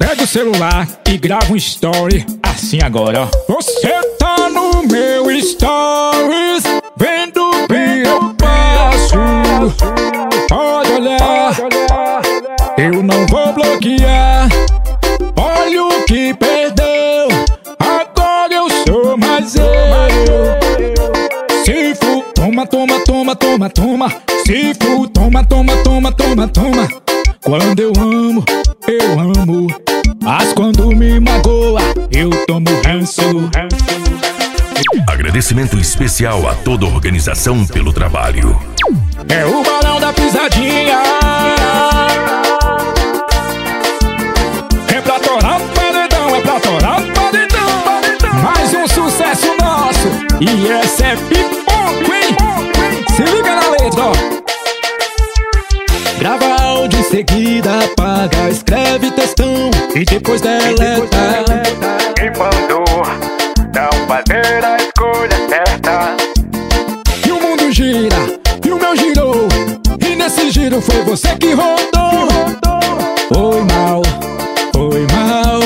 Pega o celular e grava um story assim agora, ó. Você tá no meu stories, vendo o que eu faço. Pode olhar, eu não vou bloquear. Olha o que perdeu, agora eu sou mais eu. Se for, toma, toma, toma, toma, toma. Se for, toma, toma, toma, toma, toma. Quando eu amo, mas quando me magoa, eu tomo ranço. Agradecimento especial a toda a organização pelo trabalho. É o Barão da Pisadinha. É pra torar o paredão, é pra torar o paredão. Mais um sucesso nosso, e essa é pipoco, hein? Se liga na letra, ó. Grava áudio em seguida, apaga, escreve textão e depois deleta. Quem mandou não fazer a escolha certa? E o mundo gira, e o meu girou, e nesse giro foi você que rodou. Foi mal, foi mal.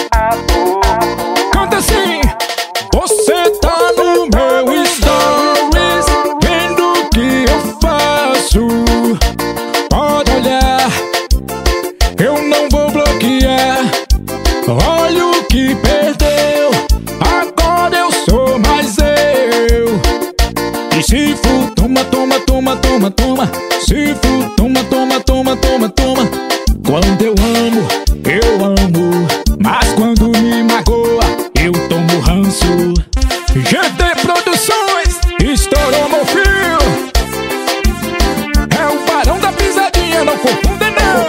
Canta assim. Você tá no meu stories, vendo o que eu faço. Pode olhar, eu não vou bloquear. Olha o que perdeu, agora eu sou mais eu. E se for, toma, toma, toma, toma, toma. Se for, toma, toma, toma, toma, toma. Quando eu amo, mas quando me magoa, eu tomo ranço. GT Produções, estourou meu fio. É o Barão da Pisadinha, não confunda não.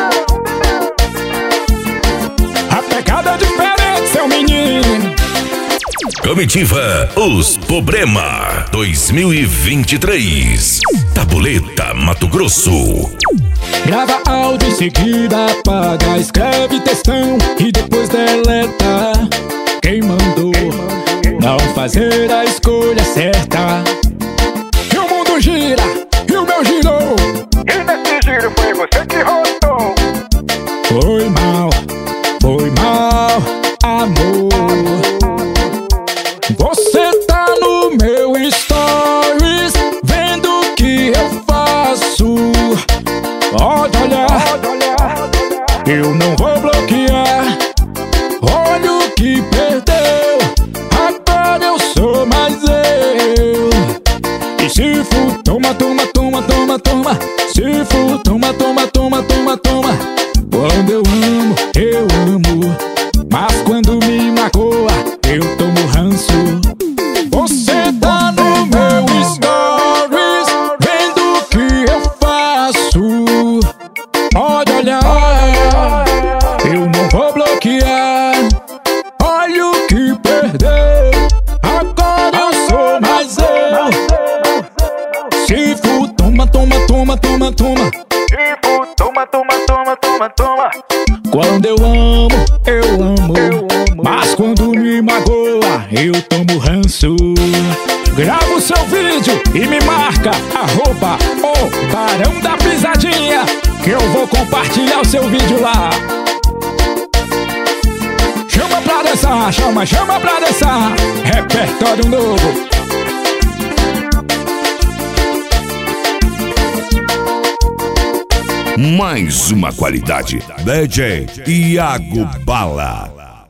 A pegada é diferente, seu menino. Comitiva Os Problema 2023. Tabuleta, Mato Grosso. Grava áudio em seguida, apaga, escreve textão e depois deleta. Quem mandou não fazer a escolha certa? E o mundo gira, e o meu girou, E nesse giro foi você que rodou. foi mal, amor. Você tá no meu stories, vendo o que eu faço. Pode olhar, eu não vou bloquear. Olha o que perdeu, agora eu sou mais eu. E se for, toma, toma, toma, toma, toma. Se for, toma, toma, toma, toma, toma. Quando eu amo, mas quando me magoa, eu tomo ranço. Você tá no meu stories, vendo o que eu faço. Pode olhar, eu não vou bloquear. Olha o que perdeu, agora eu sou mais eu. Se for, toma, toma, toma, toma, toma. Tipo, toma, toma, toma, toma, toma. Quando eu amo, mas quando me magoa, eu tomo ranço. Grava o seu vídeo e me marca @o Barão da Pisadinha, que eu vou compartilhar o seu vídeo lá. Chama pra dançar, chama pra dançar. Repertório novo. Mais uma qualidade. DJ Iago Bala.